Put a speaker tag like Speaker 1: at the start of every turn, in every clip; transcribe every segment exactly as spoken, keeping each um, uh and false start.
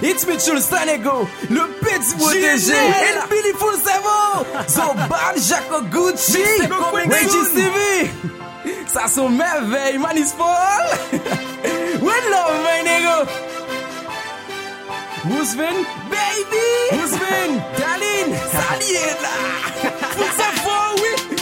Speaker 1: It's me Jules Sanego, le petit protégé, El Beautiful Servo, Zoban, Jaco Gucci, Reggie Stevie. Ça sont merveilles, man is fall. We love my nigga. Mousvin, baby. Mousvin, darling, salut là. Full Servo, oui.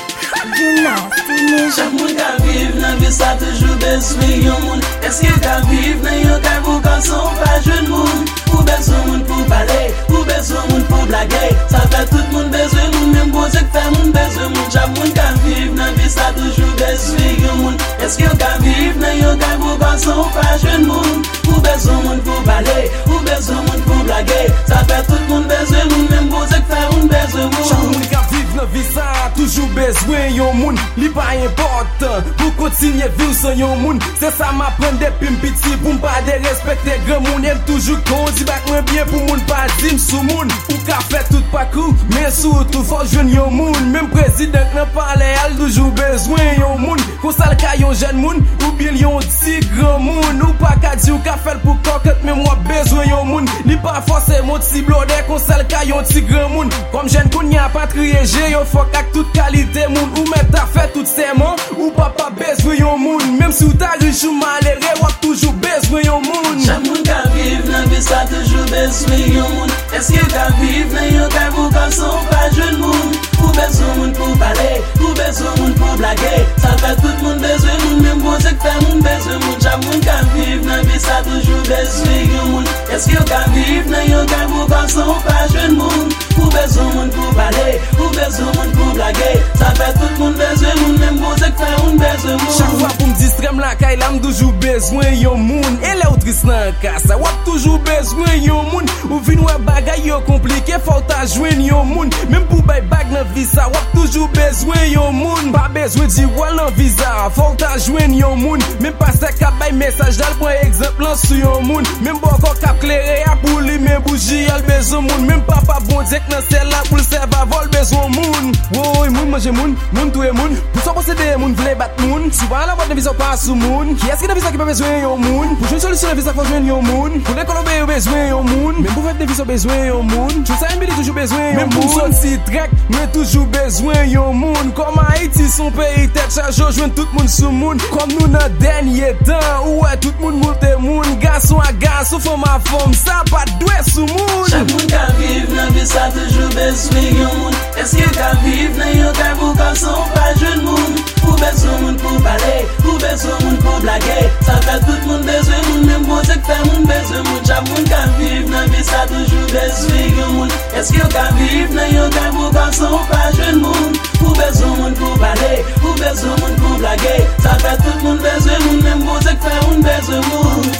Speaker 2: Chaque monde qui vive dans vie ça toujours besoin yon monde. Est-ce que qui vive dans yon cas pour quand son pas jeune monde. Pour besoin monde pour parler, pour besoin monde pour blaguer. Ça fait tout le monde besoin monde même bon Dieu fait monde besoin monde. Chaque monde qui vive dans vie ça toujours besoin yon monde. Est-ce que qui vive dans yon cas pour quand son pas jeune monde. Pour besoin monde pour parler, pour besoin monde pour blaguer. Ça fait tout le monde besoin monde même bon Dieu fait monde besoin monde.
Speaker 1: Chaque monde qui vive dans vie ça toujours besoin yon monde. Li pas important pour continuer vivre sans yon moun. C'est ça m'apprend depuis petit pour m'pas de respecter grand moun. Aime toujours qu'on dit back moins bien pour moun pas dim sous moun. Ou ka fait tout parcours mais surtout faut joindre yon moun. Même président n'a parlé al toujours besoin yon moun. Qu'on ça le ka yon jeune moun ou bien yon petit grand moun. Ou pas ka di ou ka fait pour coquette mais moi besoin yon moun. Li pas forcément petit blodé qu'on ça le ka yon petit grand moun. Comme jeune qu'on y a pas trié j'ai yo faut avec toute qualité moun. Ou mettre ta fait tout serment ou papa besoin yon moun. Même si ou ta riche ou malheureux ou toujours besoin yon moun.
Speaker 2: Chaque monde qui vive dans vie ça toujours besoin yon moun. Est-ce que qui vive dans yon cas pour quand son pas jeune moun. Pour besoin moun pour parler, pour besoin moun pour blaguer. Ça fait tout le monde besoin moun même bon Dieu fait moun besoin moun. Chaque monde qui vive dans vie ça toujours besoin yon moun. Est-ce que qui vive dans yon cas pour quand son pas jeune moun. Pour besoin moun pour parler, pour besoin moun pour blaguer. Ça fait tout le monde besoin moun même bon Dieu fait moun besoin moun.
Speaker 1: Chaque fois pour me distraire la caille là me toujours besoin yon moun. Et là triste nan kasa ou toujours besoin yon moun. Ou vin wè bagay yo compliqué faut ta joindre yon moun. Même pour bay bag nan visa ou toujours besoin yon moun. Pas besoin di wal nan visa faut ta joindre yon moun. Même pas ça ka bay message dal pour exemple lan sur yon moun. Même bon encore cap clairé a pour li même bougie al besoin moun. Même papa bon Dieu nan celle là pour le serva vol besoin moun. Woy moun manger moun, moun touye moun. Pour ça posséder moun vle bat moun. Souvent la boîte de visa pas sous moun. Qui est-ce qui n'a visa qui pas besoin yon moun. Pour une solution de visa faut joindre yon moun. Pour l'écologie yon besoin yon moun. Même pour faire des visas besoin yon moun. Tout ça il toujours besoin yon moun. Même pour sortir trek mais toujours besoin yon moun. Comme Haïti son pays tête charge joindre tout le monde sous moun. Comme nous dans dernier temps ouais tout le monde monte moun. Garçon à garçon femme à femme ça pas doué sous moun.
Speaker 2: Chaque monde qui vive dans vie ça toujours besoin yon moun. Est-ce que qui vive dans yon cas pour quand son pas jeune moun. Pour besoin moun pour parler, pour besoin moun pour blaguer. Ça fait tout le monde besoin moun même bon Dieu fait moun besoin moun. Chaque monde qui vive dans vie ça toujours besoin yon moun. Est-ce que qui vive dans yon cas pour quand son pas jeune moun. Pour besoin moun pour parler, pour besoin moun pour blaguer. Ça fait tout le monde besoin moun même bon Dieu fait moun besoin moun.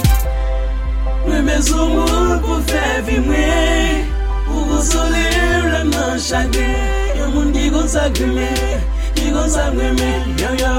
Speaker 2: Moi besoin moun pour faire vivre pour consoler le man chagrin. Yon moun qui consacre qui consacre yo yo.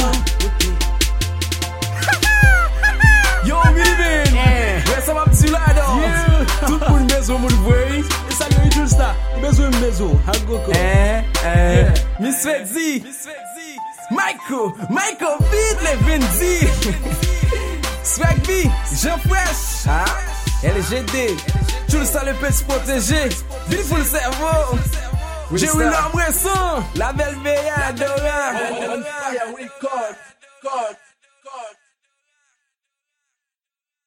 Speaker 1: Yo Milvin, ouais ça va petit là donc. Tout le monde besoin moun voy.
Speaker 3: Et ça lui juste ça. Besoin besoin. Agoko.
Speaker 1: Eh eh. Miss Fedzi. Michael, Michael vite les Vinzi. Swag B, Jean Fresh. Ah, L G D. Tu le sais le petit protégé. Beautiful Servo. J'ai eu l'impression. La belle veille adorable.
Speaker 3: Fire record. God.